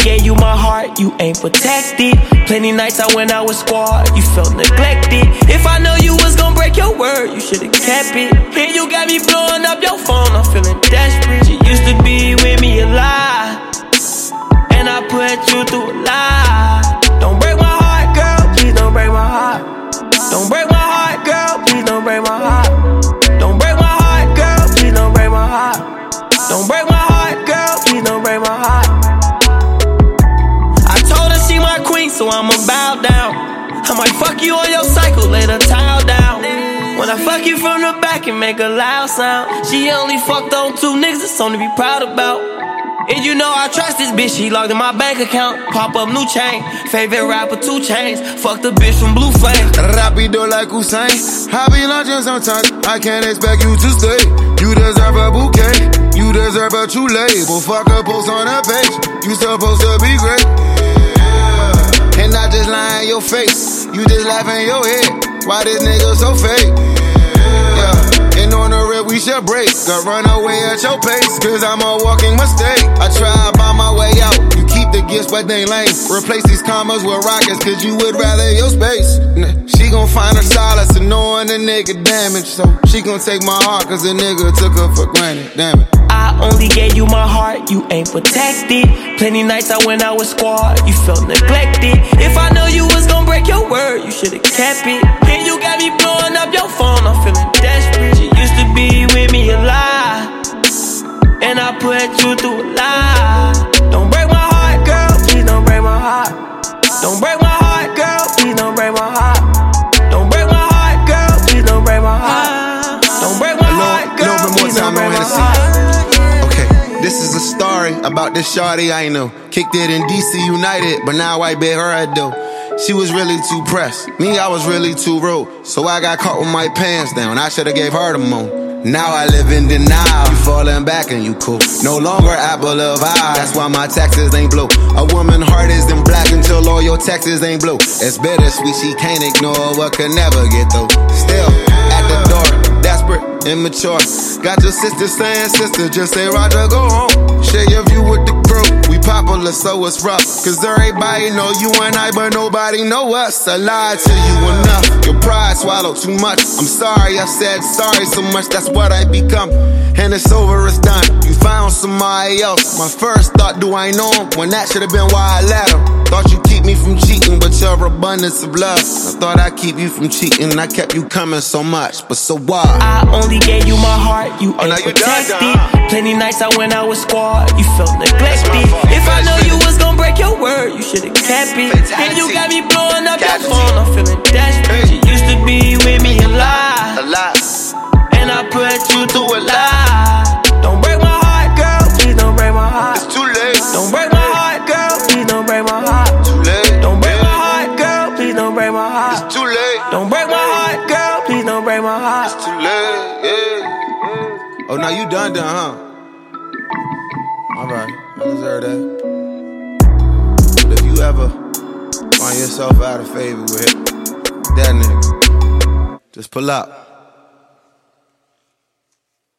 gave you my heart, you ain't protected. Plenty nights I went out with squad, you felt neglected. If I know you was gon' break your word, you should've kept it. Here you got me blowing up your phone, I'm feeling desperate. You used to be with me a lot, and I put you through a lot. Don't break my heart, girl, please don't break my heart. Don't break my heart, girl, please don't break my heart. Don't break my heart, girl, please don't break my heart. Don't break my heart, girl, please don't break my heart. I told her she my queen, so I'ma bow down. I might fuck you on your cycle, lay the towel down. When I fuck you from the back and make a loud sound. She only fucked on 2 niggas, it's something to be proud about. And you know I trust this bitch, she logged in my bank account. Pop up new chain, favorite rapper 2 Chainz. Fuck the bitch from Blue Flame. Rapido like Usain, I be lunching sometimes, I can't expect you to stay. You deserve a bouquet, you deserve a true label. Fuck a post on a page, you supposed to be great. Yeah. And I just lie in your face, you just laugh in your head. Why this nigga so fake? Yeah. And on the rip we should break, got run away at your pace, cause I'm a walking mistake. I try to buy my way out, you keep the gifts but they lame. Replace these commas with rockets, cause you would rather your space. She gon' find her solace in knowing the nigga damaged, so she gon' take my heart cause the nigga took her for granted, damn it. I only gave you my heart, you ain't protected. Plenty nights I went out with squad, you felt neglected. If I know you was gon' break your word, you should've kept it. Here you got me blowing up your phone, I'm feeling desperate. You used to be with me a lot, and I put you through a lot. Don't break my heart, girl, please don't break my heart. Don't break my heart, girl, please don't break my heart. Don't break my heart, girl, please don't break my heart. Don't break my heart, girl, please don't break my heart. This is a story about this shawty I know. Kicked it in DC United, but now I bet her a dough. She was really too pressed, me I was really too rude. So I got caught with my pants down, I should've gave her the moon. Now I live in denial, you falling back and you cool. No longer apple of eye, that's why my taxes ain't blue. A woman heart isn't black until all your taxes ain't blue. It's bittersweet, she can't ignore what could never get through. Still, at the door, desperate, immature. Got your sister saying, sister, just say Roger, go home. Share your view with the crew, we popular so it's rough. Cause everybody know you and I, but nobody know us. I lied to you enough, your pride swallowed too much. I'm sorry, I said sorry so much, that's what I become. And it's over, it's done, you found somebody else. My first thought, do I know him? When that should've been why I let him. Thought you keep me from cheating, but your abundance of love. I thought I'd keep you from cheating, I kept you coming so much, but so why? I only gave you my heart, you ain't protected. Plenty nights I went out with squad, you felt neglected. If I know you was gon' break your word, you should've kept it. And you got me blowing up your phone, I'm feeling desperate. You used to be with me a lot, and I put you through a lot. Don't break my heart, girl, please don't break my heart. It's too late. Don't break my heart, girl, please don't break my heart. Too late. Don't break my heart, girl, please don't break my heart. It's too late. Don't break my heart, girl, please don't break my heart. It's too late, yeah. Oh, now you done, huh? Alright, I deserve that. But if you ever find yourself out of favor with that nigga, just pull up.